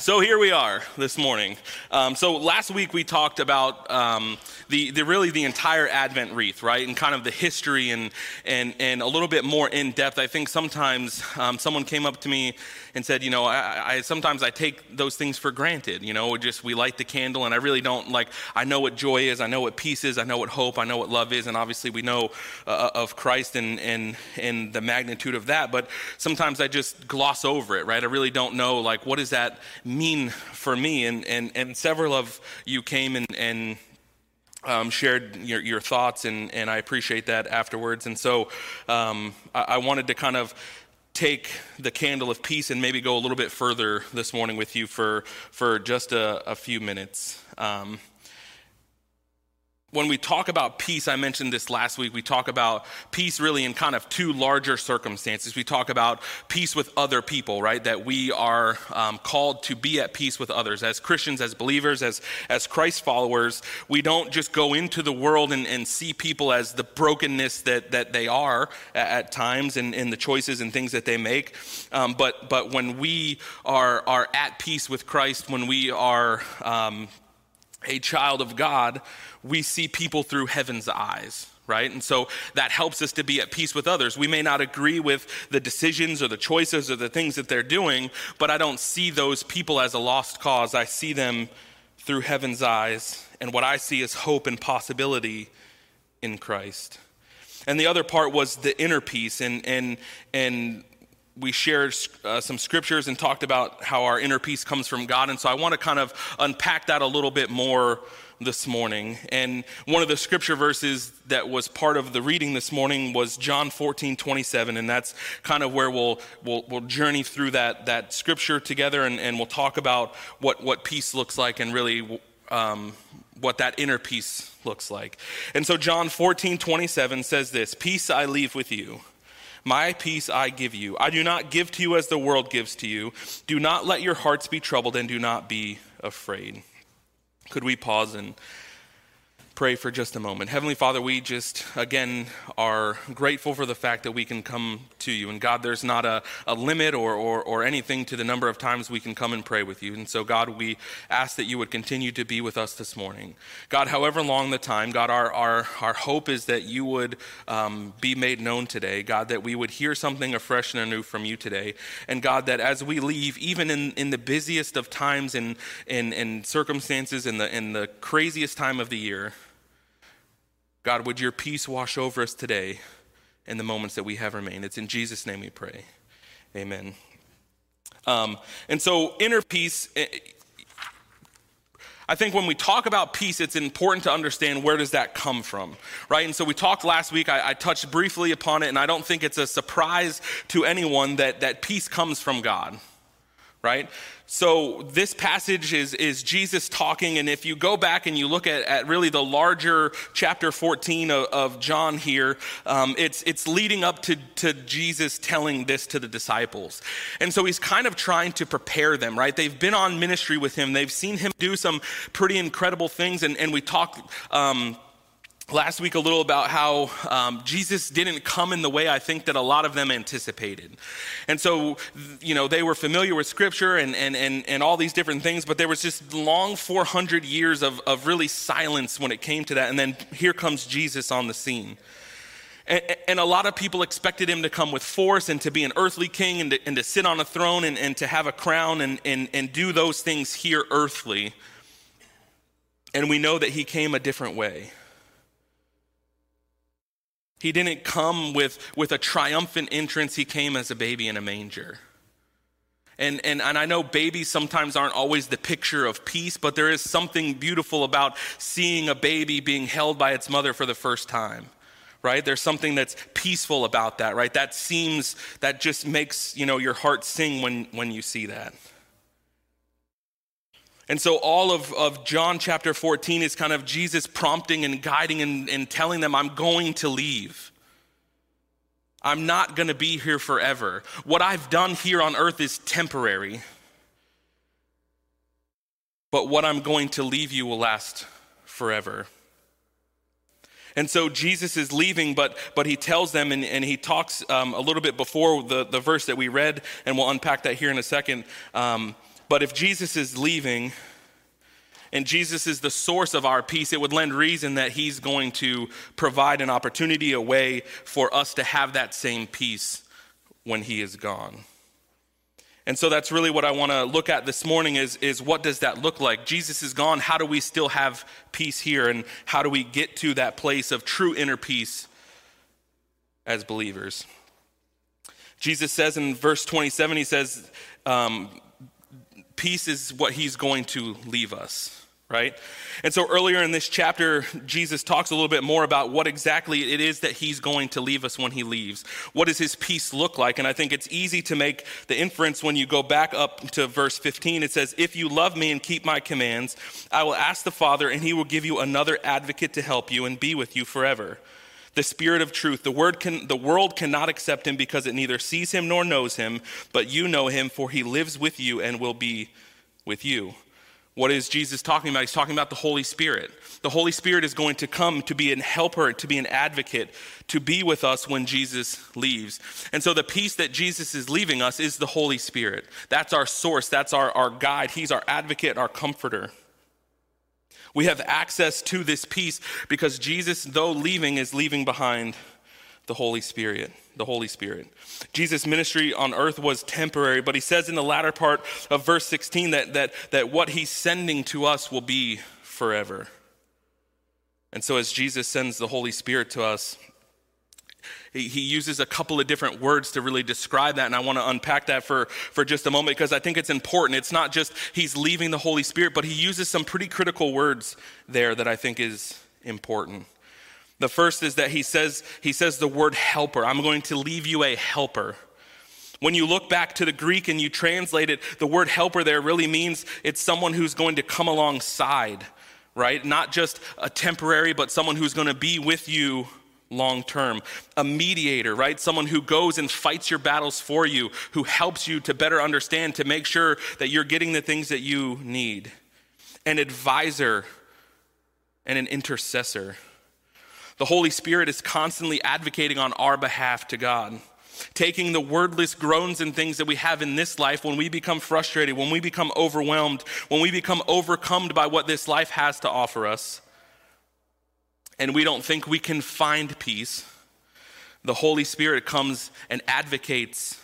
So here we are this morning. So last week we talked about the entire Advent wreath, right, and kind of the history and a little bit more in depth. I think sometimes someone came up to me and said, you know, I sometimes I take those things for granted. You know, just we light the candle, and I really don't I know what joy is, I know what peace is, I know what hope, I know what love is, and obviously we know of Christ and the magnitude of that. But sometimes I just gloss over it, right? I really don't know what does that mean for me, and several of you came and shared your thoughts, and I appreciate that afterwards. And so I wanted to kind of take the candle of peace and maybe go a little bit further this morning with you for just a few minutes. When we talk about peace, I mentioned this last week, we talk about peace really in kind of two larger circumstances. We talk about peace with other people, right? That we are called to be at peace with others. As Christians, as believers, as Christ followers, we don't just go into the world and see people as the brokenness that they are at times and the choices and things that they make. But when we are at peace with Christ, when we are a child of God, we see people through heaven's eyes, right? And so that helps us to be at peace with others. We may not agree with the decisions or the choices or the things that they're doing, but I don't see those people as a lost cause. I see them through heaven's eyes, and what I see is hope and possibility in Christ. And the other part was the inner peace, and we shared some scriptures and talked about how our inner peace comes from God. And so I want to kind of unpack that a little bit more this morning. And one of the scripture verses that was part of the reading this morning was John 14:27. And that's kind of where we'll journey through that scripture together, and we'll talk about what peace looks like and really what that inner peace looks like. And so John 14:27 says this: "Peace I leave with you. My peace I give you. I do not give to you as the world gives to you. Do not let your hearts be troubled, and do not be afraid." Could we pause and pray for just a moment? Heavenly Father, we just, again, are grateful for the fact that we can come to you. And God, there's not a limit or anything to the number of times we can come and pray with you. And so, God, we ask that you would continue to be with us this morning. God, however long the time, God, our hope is that you would be made known today. God, that we would hear something afresh and anew from you today. And God, that as we leave, even in the busiest of times and circumstances, in the craziest time of the year, God, would your peace wash over us today in the moments that we have remained? It's in Jesus' name we pray. Amen. And so inner peace, I think when we talk about peace, it's important to understand where does that come from, right? And so we talked last week, I touched briefly upon it, and I don't think it's a surprise to anyone that peace comes from God, right? So this passage is Jesus talking, and if you go back and you look at really the larger chapter 14 of John here, it's leading up to Jesus telling this to the disciples. And so he's kind of trying to prepare them, right? They've been on ministry with him. They've seen him do some pretty incredible things, and we talked last week a little about how Jesus didn't come in the way I think that a lot of them anticipated. And so, you know, they were familiar with scripture and all these different things, but there was just long 400 years of really silence when it came to that. And then here comes Jesus on the scene. And a lot of people expected him to come with force and to be an earthly king and to sit on a throne and to have a crown and do those things here earthly. And we know that he came a different way. He didn't come with a triumphant entrance. He came as a baby in a manger. And I know babies sometimes aren't always the picture of peace, but there is something beautiful about seeing a baby being held by its mother for the first time, right? There's something that's peaceful about that, right? That just makes, your heart sing when you see that. And so all of John chapter 14 is kind of Jesus prompting and guiding and telling them, I'm going to leave. I'm not going to be here forever. What I've done here on earth is temporary. But what I'm going to leave you will last forever. And so Jesus is leaving, but he tells them, and he talks a little bit before the verse that we read, and we'll unpack that here in a second. But if Jesus is leaving and Jesus is the source of our peace, it would lend reason that he's going to provide an opportunity, a way for us to have that same peace when he is gone. And so that's really what I want to look at this morning is what does that look like? Jesus is gone. How do we still have peace here? And how do we get to that place of true inner peace as believers? Jesus says in verse 27, he says, peace is what he's going to leave us, right? And so earlier in this chapter, Jesus talks a little bit more about what exactly it is that he's going to leave us when he leaves. What does his peace look like? And I think it's easy to make the inference when you go back up to verse 15. It says, if you love me and keep my commands, I will ask the Father and he will give you another advocate to help you and be with you forever. The Spirit of truth. The world cannot accept him because it neither sees him nor knows him, but you know him, for he lives with you and will be with you. What is Jesus talking about? He's talking about the Holy Spirit. The Holy Spirit is going to come to be an helper, to be an advocate, to be with us when Jesus leaves. And so the peace that Jesus is leaving us is the Holy Spirit. That's our source. That's our guide. He's our advocate, our comforter. We have access to this peace because Jesus, though leaving, is leaving behind the Holy Spirit. The Holy Spirit. Jesus' ministry on earth was temporary, but he says in the latter part of verse 16 that what he's sending to us will be forever. And so as Jesus sends the Holy Spirit to us, he uses a couple of different words to really describe that, and I want to unpack that for just a moment because I think it's important. It's not just he's leaving the Holy Spirit, but he uses some pretty critical words there that I think is important. The first is that he says the word helper. I'm going to leave you a helper. When you look back to the Greek and you translate it, the word helper there really means it's someone who's going to come alongside, right? Not just a temporary, but someone who's going to be with you long term. A mediator, right? Someone who goes and fights your battles for you, who helps you to better understand, to make sure that you're getting the things that you need. An advisor and an intercessor. The Holy Spirit is constantly advocating on our behalf to God, taking the wordless groans and things that we have in this life when we become frustrated, when we become overwhelmed, when we become overcome by what this life has to offer us, and we don't think we can find peace. The Holy Spirit comes and advocates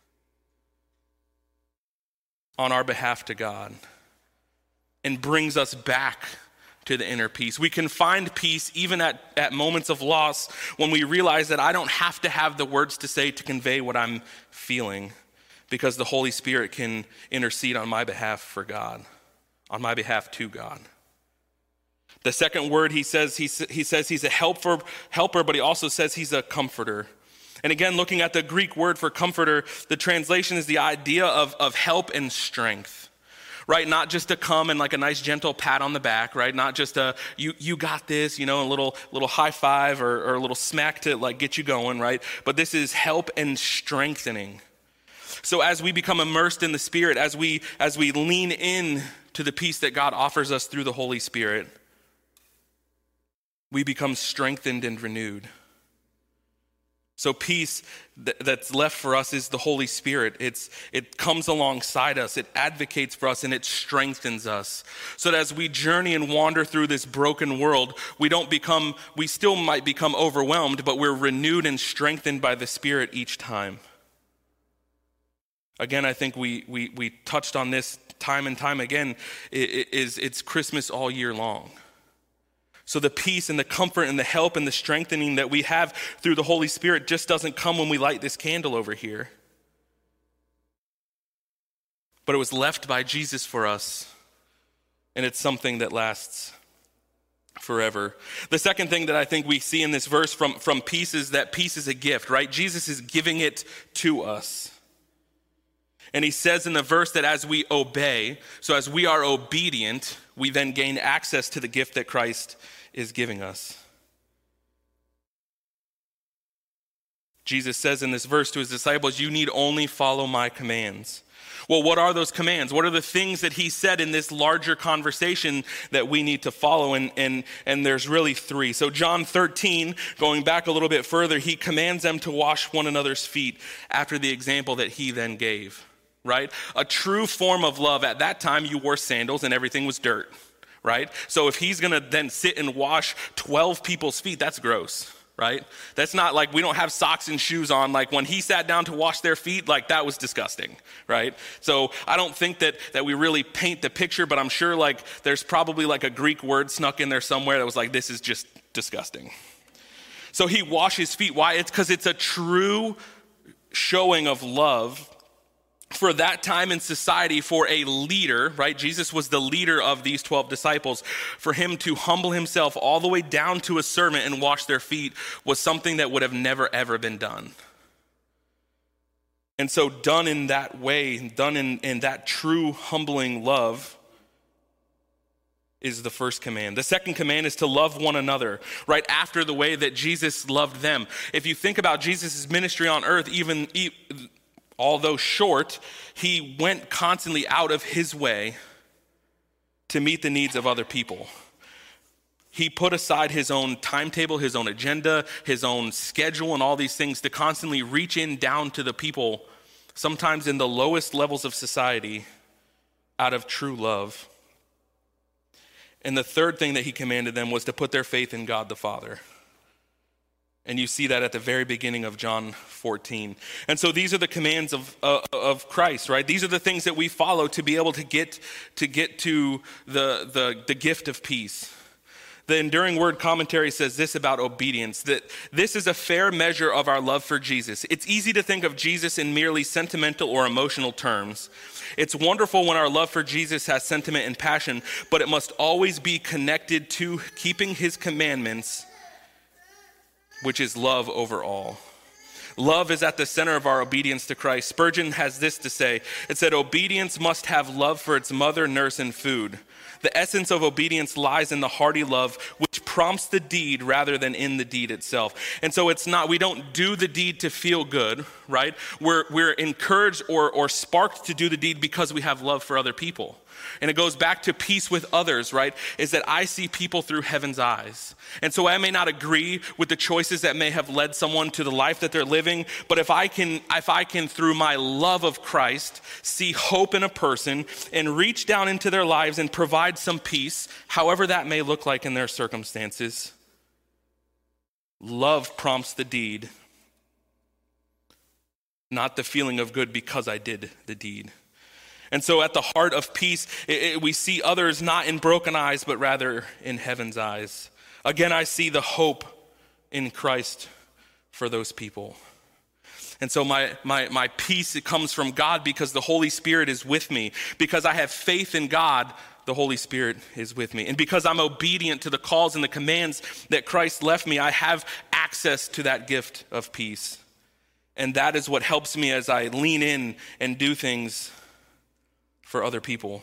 on our behalf to God and brings us back to the inner peace. We can find peace even at moments of loss when we realize that I don't have to have the words to say to convey what I'm feeling, because the Holy Spirit can intercede on my behalf for God, on my behalf to God. The second word he says he's a helper, but he also says he's a comforter. And again, looking at the Greek word for comforter, the translation is the idea of help and strength. Right, not just to come and like a nice gentle pat on the back, right? Not just a you got this, a little high five or a little smack to like get you going, right? But this is help and strengthening. So as we become immersed in the Spirit, as we lean in to the peace that God offers us through the Holy Spirit, we become strengthened and renewed. So peace that's left for us is the Holy Spirit. It comes alongside us, it advocates for us, and it strengthens us. So that as we journey and wander through this broken world, we still might become overwhelmed, but we're renewed and strengthened by the Spirit each time. Again, I think we touched on this time and time again. It's Christmas all year long. So the peace and the comfort and the help and the strengthening that we have through the Holy Spirit just doesn't come when we light this candle over here. But it was left by Jesus for us, and it's something that lasts forever. The second thing that I think we see in this verse from peace is that peace is a gift, right? Jesus is giving it to us. And he says in the verse that as we obey, so as we are obedient, we then gain access to the gift that Christ is giving us. Jesus says in this verse to his disciples, you need only follow my commands. Well, what are those commands? What are the things that he said in this larger conversation that we need to follow? And there's really three. So John 13, going back a little bit further, he commands them to wash one another's feet after the example that he then gave. right? A true form of love. At that time, you wore sandals and everything was dirt, right? So if he's going to then sit and wash 12 people's feet, that's gross, right? That's not like we don't have socks and shoes on. Like when he sat down to wash their feet, like that was disgusting, right? So I don't think that we really paint the picture, but I'm sure like there's probably like a Greek word snuck in there somewhere that was like, this is just disgusting. So he washes feet. Why? It's because it's a true showing of love for that time in society, for a leader, right? Jesus was the leader of these 12 disciples. For him to humble himself all the way down to a servant and wash their feet was something that would have never, ever been done. And so done in that way, done in that true humbling love is the first command. The second command is to love one another, right after the way that Jesus loved them. If you think about Jesus' ministry on earth, although short, he went constantly out of his way to meet the needs of other people. He put aside his own timetable, his own agenda, his own schedule, and all these things to constantly reach in down to the people, sometimes in the lowest levels of society, out of true love. And the third thing that he commanded them was to put their faith in God the Father. And you see that at the very beginning of John 14. And so these are the commands of Christ, right? These are the things that we follow to be able to get to the gift of peace. The Enduring Word Commentary says this about obedience, that this is a fair measure of our love for Jesus. It's easy to think of Jesus in merely sentimental or emotional terms. It's wonderful when our love for Jesus has sentiment and passion, but it must always be connected to keeping his commandments, which is love over all. Love is at the center of our obedience to Christ. Spurgeon has this to say. It said, obedience must have love for its mother, nurse, and food. The essence of obedience lies in the hearty love which prompts the deed rather than in the deed itself. And so we don't do the deed to feel good, right? We're encouraged or sparked to do the deed because we have love for other people. And it goes back to peace with others, right? Is that I see people through heaven's eyes. And so I may not agree with the choices that may have led someone to the life that they're living, but if I can through my love of Christ see hope in a person and reach down into their lives and provide some peace, however that may look like in their circumstances, love prompts the deed, not the feeling of good because I did the deed. And so at the heart of peace, we see others not in broken eyes, but rather in heaven's eyes. Again, I see the hope in Christ for those people. And so my peace, it comes from God because the Holy Spirit is with me. Because I have faith in God, the Holy Spirit is with me. And because I'm obedient to the calls and the commands that Christ left me, I have access to that gift of peace. And that is what helps me as I lean in and do things for other people.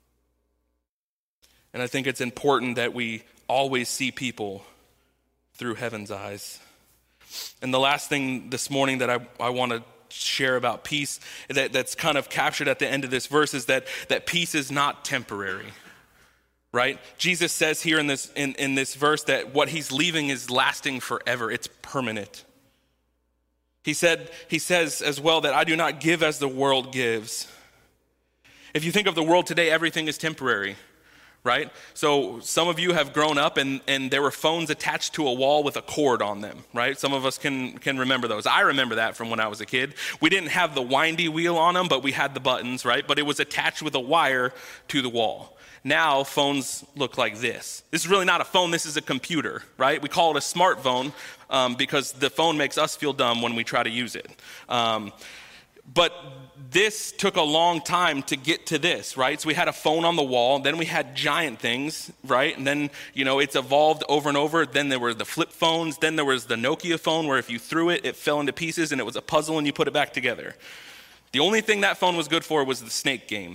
And I think it's important that we always see people through heaven's eyes. And the last thing this morning that I want to share about peace that's kind of captured at the end of this verse is that peace is not temporary, right? Jesus says here in this verse that what he's leaving is lasting forever. It's permanent. He says as well that I do not give as the world gives. If you think of the world today, everything is temporary, right? So some of you have grown up and there were phones attached to a wall with a cord on them, right? Some of us can remember those. I remember that from when I was a kid. We didn't have the windy wheel on them, but we had the buttons, right? But it was attached with a wire to the wall. Now phones look like this. This is really not a phone, this is a computer, right? We call it a smartphone because the phone makes us feel dumb when we try to use it. But this took a long time to get to this, right? So we had a phone on the wall, then we had giant things, right? And then, it's evolved over and over. Then there were the flip phones. Then there was the Nokia phone where if you threw it, it fell into pieces and it was a puzzle and you put it back together. The only thing that phone was good for was the snake game.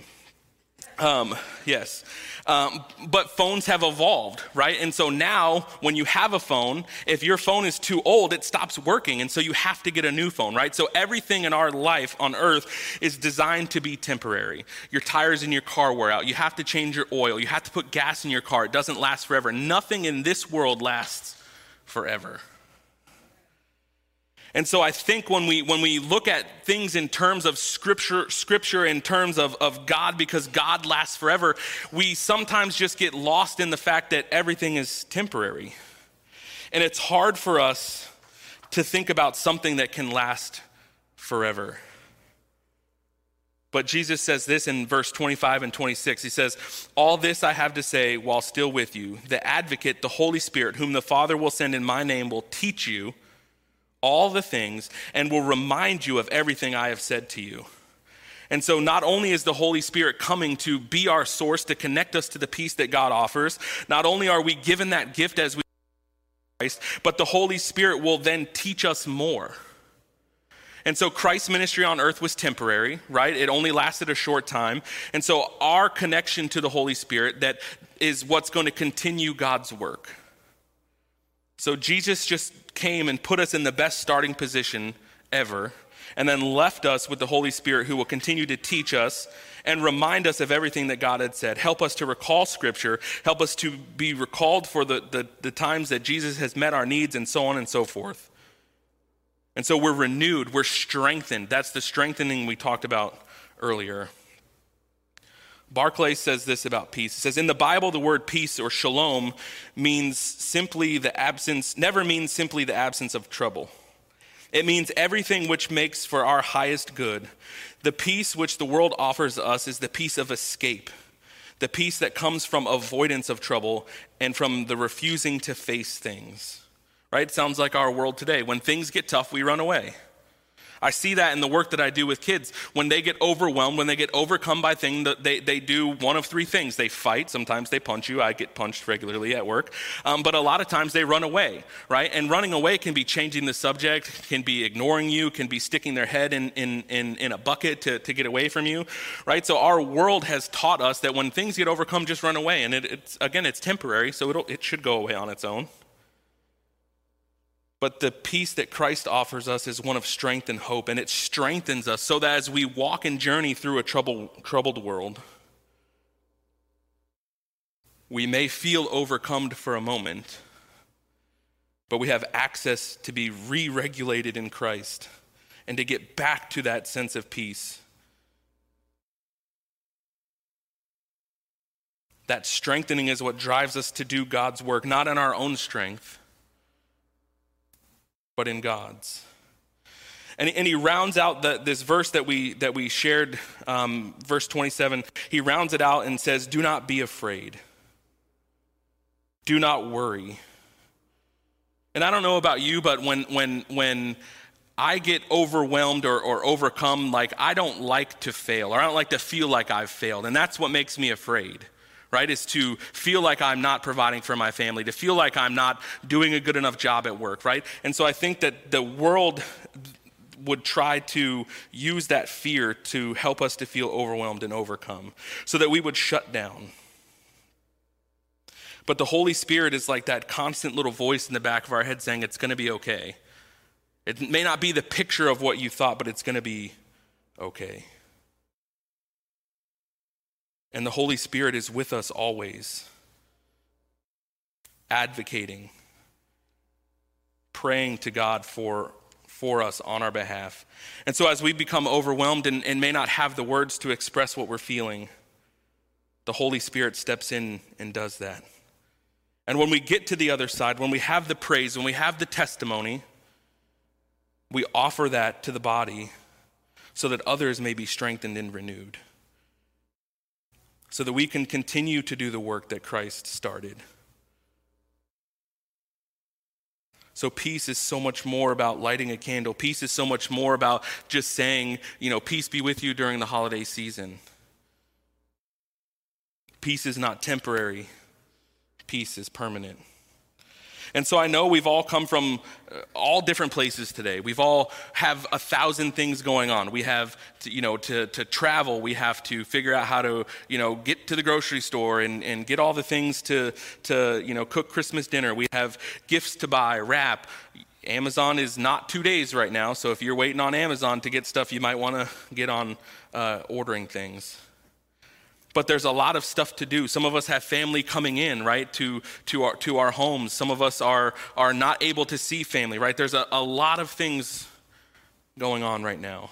Yes. But phones have evolved, right? And so now when you have a phone, if your phone is too old, it stops working. And so you have to get a new phone, right? So everything in our life on earth is designed to be temporary. Your tires in your car wear out. You have to change your oil. You have to put gas in your car. It doesn't last forever. Nothing in this world lasts forever. And so I think when we look at things in terms of scripture in terms of God, because God lasts forever, we sometimes just get lost in the fact that everything is temporary. And it's hard for us to think about something that can last forever. But Jesus says this in verse 25 and 26. He says, "All this I have to say while still with you. The advocate, the Holy Spirit, whom the Father will send in my name, will teach you all the things and will remind you of everything I have said to you." And so not only is the Holy Spirit coming to be our source, to connect us to the peace that God offers, not only are we given that gift as we Christ, but the Holy Spirit will then teach us more. And so Christ's ministry on earth was temporary, right? It only lasted a short time. And so our connection to the Holy Spirit, that is what's going to continue God's work. So Jesus just came and put us in the best starting position ever, and then left us with the Holy Spirit, who will continue to teach us and remind us of everything that God had said. Help us to recall Scripture, help us to be recalled for the times that Jesus has met our needs, and so on and so forth. And so we're renewed, we're strengthened. That's the strengthening we talked about earlier. Barclay says this about peace. He says, in the Bible, the word peace or shalom never means simply the absence of trouble. It means everything which makes for our highest good. The peace which the world offers us is the peace of escape, the peace that comes from avoidance of trouble and from the refusing to face things. Right? Sounds like our world today. When things get tough, we run away. I see that in the work that I do with kids. When they get overwhelmed, when they get overcome by things, they do one of three things. They fight. Sometimes they punch you. I get punched regularly at work. But a lot of times they run away, right? And running away can be changing the subject, can be ignoring you, can be sticking their head in a bucket to get away from you, right? So our world has taught us that when things get overcome, just run away. And it's temporary, so it should go away on its own. But the peace that Christ offers us is one of strength and hope, and it strengthens us so that as we walk and journey through a troubled world, we may feel overcome for a moment, but we have access to be re-regulated in Christ and to get back to that sense of peace. That strengthening is what drives us to do God's work, not in our own strength, but in God's. And he rounds out this verse that we shared, verse 27. He rounds it out and says, "Do not be afraid. Do not worry." And I don't know about you, but when I get overwhelmed or overcome, like I don't like to fail, or I don't like to feel like I've failed, and that's what makes me afraid. Right, is to feel like I'm not providing for my family, to feel like I'm not doing a good enough job at work, right? And so I think that the world would try to use that fear to help us to feel overwhelmed and overcome, so that we would shut down. But the Holy Spirit is like that constant little voice in the back of our head saying, it's going to be okay. It may not be the picture of what you thought, but it's going to be okay. And the Holy Spirit is with us always, advocating, praying to God for us on our behalf. And so as we become overwhelmed and may not have the words to express what we're feeling, the Holy Spirit steps in and does that. And when we get to the other side, when we have the praise, when we have the testimony, we offer that to the body so that others may be strengthened and renewed, so that we can continue to do the work that Christ started. So peace is so much more about lighting a candle. Peace is so much more about just saying, peace be with you during the holiday season. Peace is not temporary. Peace is permanent. And so I know we've all come from all different places today. We've all have 1,000 things going on. We have to travel. We have to figure out how to get to the grocery store and get all the things to cook Christmas dinner. We have gifts to buy, wrap. Amazon is not 2 days right now, so if you're waiting on Amazon to get stuff, you might want to get on ordering things. But there's a lot of stuff to do. Some of us have family coming in, right, to our homes. Some of us are not able to see family, right? There's a lot of things going on right now.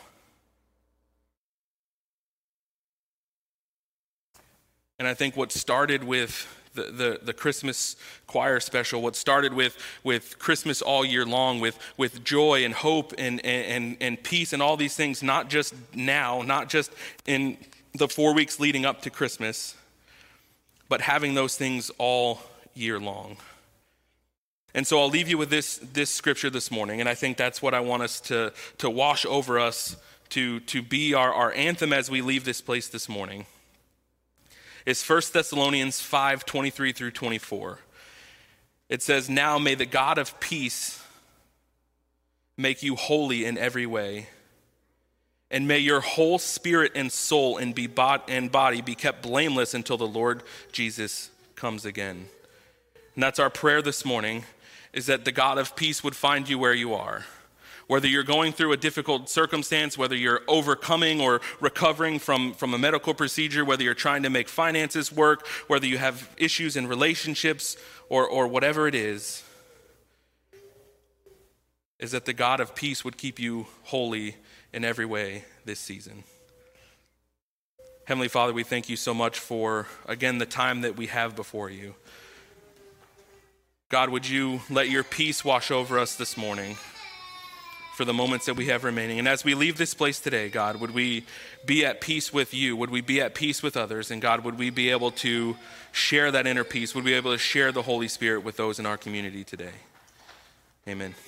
And I think what started with the Christmas choir special, what started with Christmas all year long, with joy and hope and peace and all these things, not just now, not just in the 4 weeks leading up to Christmas, but having those things all year long. And so I'll leave you with this scripture this morning, and I think that's what I want us to wash over us, to be our anthem as we leave this place this morning. It's 1 Thessalonians 5:23 through 24. It says, "Now may the God of peace make you holy in every way, and may your whole spirit and soul and body be kept blameless until the Lord Jesus comes again." And that's our prayer this morning, is that the God of peace would find you where you are. Whether you're going through a difficult circumstance, whether you're overcoming or recovering from a medical procedure, whether you're trying to make finances work, whether you have issues in relationships or whatever it is that the God of peace would keep you holy in every way this season. Heavenly Father, we thank you so much for, again, the time that we have before you. God, would you let your peace wash over us this morning for the moments that we have remaining? And as we leave this place today, God, would we be at peace with you? Would we be at peace with others? And God, would we be able to share that inner peace? Would we be able to share the Holy Spirit with those in our community today? Amen.